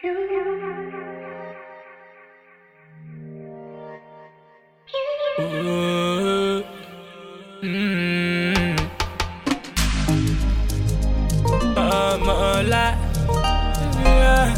Ooh, I'm alive. Yeah.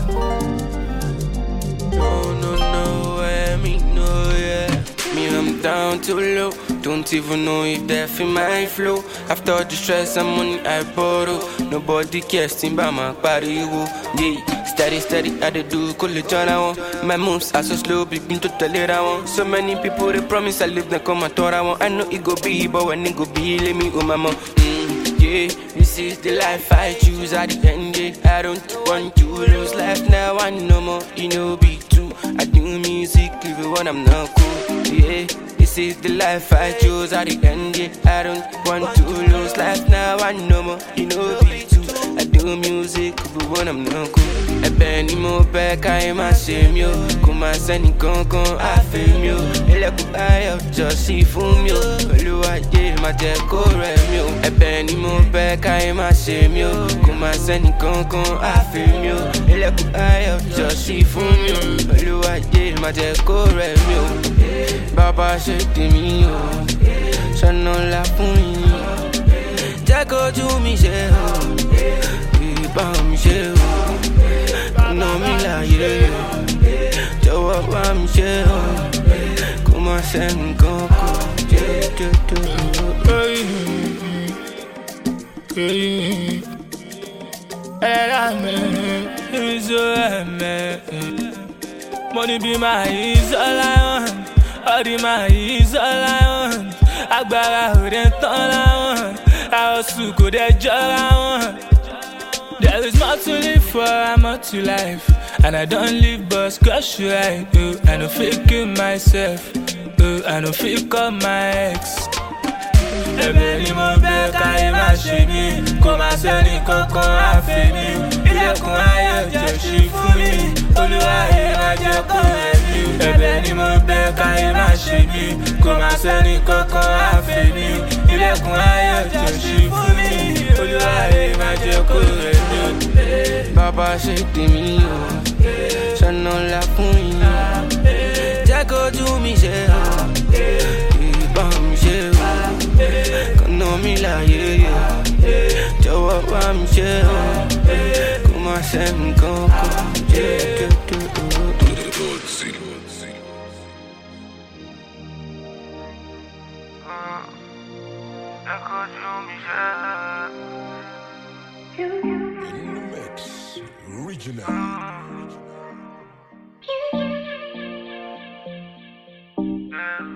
No, yeah. Me, I'm down too low. Don't even know if they feel my flow. After all the stress and money I borrow, nobody cares, timba my body, yeah. Steady, I dey do cool on. My moves are so slow, begin to tell it I want. So many people they promise I live, they come and talk I want. I know it go be, but when it go be, let me my mom. Yeah, this is the life I choose at the end, yeah. I don't want to lose life now, I no more, you know, be true. I do music even when I'm not cool, yeah. This is the life I chose at the end, yeah. I don't want to lose life now, I no more, you know, be true. I do music even when I'm not cool. Ẹ̀bẹ̀ ni mo bẹ̀ káyé má ṣe mí o, kò má sẹ́ni kankan àfi mi o. Ilẹ̀kùn ayọ̀ jọ sí fún mi o, Olúwayé má jẹ́ kó rẹ̀ mí o. Ẹ̀bẹ̀ ni mo bẹ̀ káyé má ṣe mí o, kò má sẹ́ni kankan àfi mi o. Ilẹ̀kùn ayọ̀ jọ sí fún mi o, Olúwayé má jẹ́ kó rẹ̀ mí o. Bàbá ṣe tèmi o, ṣọ̀nà ńlá fún yín. Jẹ́ kójú mi ṣe o, ìbá mi ṣe o. Ọ̀nà mi láyé jọ̀wọ́ bá mi ṣe o, kó má sẹ́ni kankan Money be my is all I want, all the my is all I want. Agbára ò dẹ̀ tán láwọn, àwọ̀sùn kò dẹ̀ jọ láwọn. There is more to live for, I'm more to life. And I don't live but scratch right. I don't feel kill myself. I don't feel call my ex. Ẹ̀bẹ̀ ni mo bẹ̀ káyé má ṣe mí, kó má sẹ́ni kankan àfi mi. Ilẹ̀kùn ayọ̀ jẹ́ ṣí fún mi, Olúwayé má jẹ́ kó rẹ̀ mí. Ẹ̀bẹ̀ ni mo bẹ̀ káyé má ṣe mí, kó má sẹ́ni kankan àfi mi. Ilẹ̀kùn ayọ̀ jẹ́ ṣí fún mi, Olúwayé má jẹ́ kó rẹ̀ mí. Bàbá ṣe tèmi o, ṣọ̀nà ńlá fún yín. Jẹ́ kójú mi ṣe o, ìbá mi ṣe o. Kọ̀nà mi láyé jọ̀wọ́ bá mi ṣe o, kó má sẹ́ni kankan. Jẹ́ kójú mi ṣe In the mix, original. o.